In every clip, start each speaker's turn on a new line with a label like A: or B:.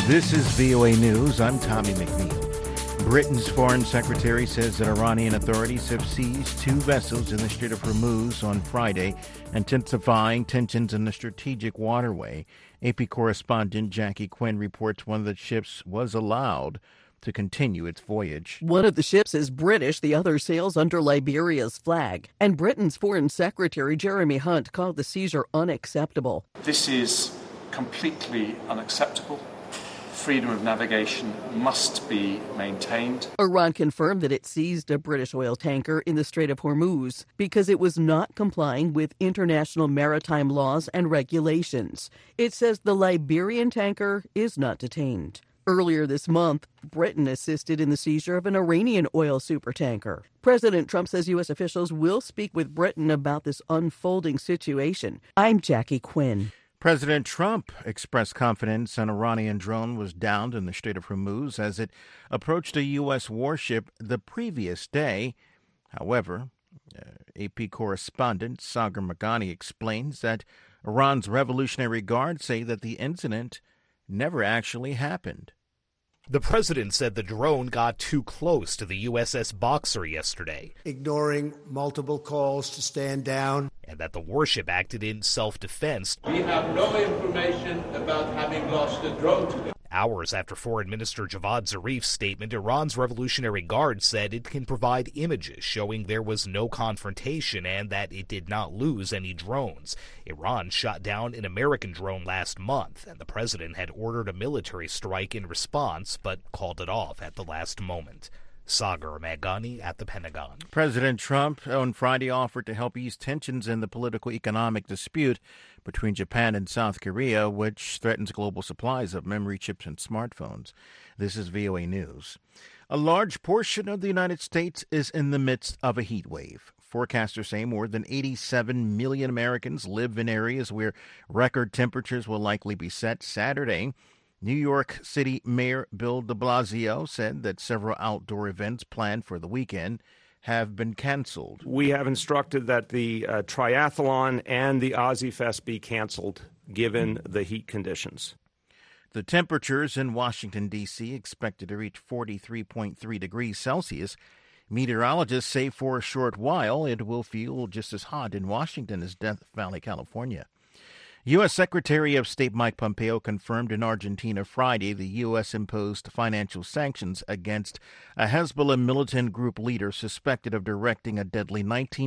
A: This is VOA News. I'm Tommy McNeil. Britain's foreign secretary says that Iranian authorities have seized two vessels in the Strait of Hormuz on Friday, intensifying tensions in the strategic waterway. AP correspondent Jackie Quinn reports one of the ships was allowed to continue its voyage.
B: One of the ships is British, the other sails under Liberia's flag. And Britain's Foreign Secretary Jeremy Hunt called the seizure unacceptable.
C: This is completely unacceptable. Freedom of navigation must be maintained.
B: Iran confirmed that it seized a British oil tanker in the Strait of Hormuz because it was not complying with international maritime laws and regulations. It says the Liberian tanker is not detained. Earlier this month, Britain assisted in the seizure of an Iranian oil supertanker. President Trump says U.S. officials will speak with Britain about this unfolding situation. I'm Jackie Quinn.
A: President Trump expressed confidence an Iranian drone was downed in the Strait of Hormuz as it approached a U.S. warship the previous day. However, AP correspondent Sagar Meghani explains that Iran's Revolutionary Guard say that the incident never actually happened.
D: The president said the drone got too close to the USS Boxer yesterday,
E: ignoring multiple calls to stand down,
D: and that the warship acted in self-defense.
F: We have no information about having lost a drone today.
D: Hours after Foreign Minister Javad Zarif's statement, Iran's Revolutionary Guard said it can provide images showing there was no confrontation and that it did not lose any drones. Iran shot down an American drone last month, and the president had ordered a military strike in response, but called it off at the last moment. Sagar Meghani at the Pentagon.
A: President Trump on Friday offered to help ease tensions in the political-economic dispute between Japan and South Korea, which threatens global supplies of memory chips and smartphones. This is VOA News. A large portion of the United States is in the midst of a heat wave. Forecasters say more than 87 million Americans live in areas where record temperatures will likely be set Saturday. New York City Mayor Bill de Blasio said that several outdoor events planned for the weekend have been canceled.
G: We have instructed that the triathlon and the Ozzy Fest be canceled given the heat conditions.
A: The temperatures in Washington, D.C. expected to reach 43.3 degrees Celsius. Meteorologists say for a short while it will feel just as hot in Washington as Death Valley, California. U.S. Secretary of State Mike Pompeo confirmed in Argentina Friday the U.S. imposed financial sanctions against a Hezbollah militant group leader suspected of directing a deadly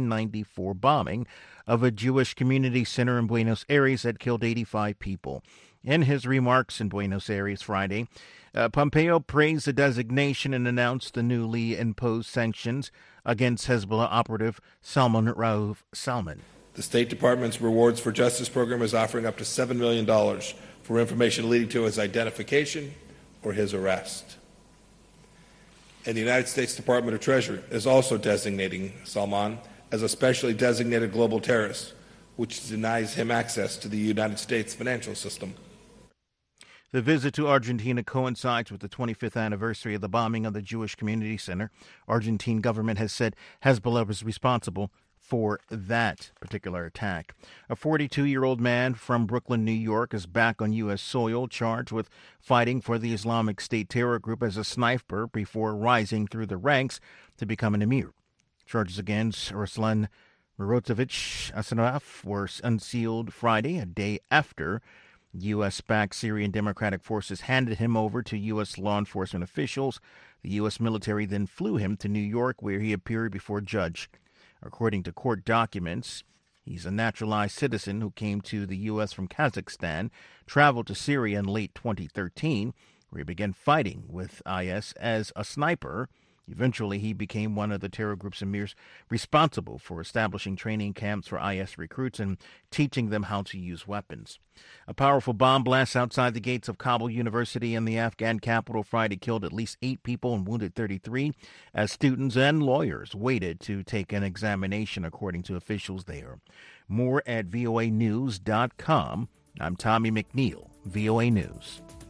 A: 1994 bombing of a Jewish community center in Buenos Aires that killed 85 people. In his remarks in Buenos Aires Friday, Pompeo praised the designation and announced the newly imposed sanctions against Hezbollah operative Salman Rauf Salman.
H: The State Department's Rewards for Justice program is offering up to $7 million for information leading to his identification or his arrest. And the United States Department of Treasury is also designating Salman as a specially designated global terrorist, which denies him access to the United States financial system.
A: The visit to Argentina coincides with the 25th anniversary of the bombing of the Jewish Community Center. Argentine government has said Hezbollah was responsible for that particular attack. A 42-year-old man from Brooklyn, New York, is back on U.S. soil, charged with fighting for the Islamic State terror group as a sniper before rising through the ranks to become an emir. Charges against Ruslan Mirotovich Asanov were unsealed Friday, a day after U.S.-backed Syrian Democratic Forces handed him over to U.S. law enforcement officials. The U.S. military then flew him to New York, where he appeared before a judge. According to court documents, he's a naturalized citizen who came to the U.S. from Kazakhstan, traveled to Syria in late 2013, where he began fighting with IS as a sniper. Eventually, he became one of the terror group's emirs responsible for establishing training camps for IS recruits and teaching them how to use weapons. A powerful bomb blast outside the gates of Kabul University in the Afghan capital Friday killed at least 8 people and wounded 33 as students and lawyers waited to take an examination, according to officials there. More at voanews.com. I'm Tommy McNeil, VOA News.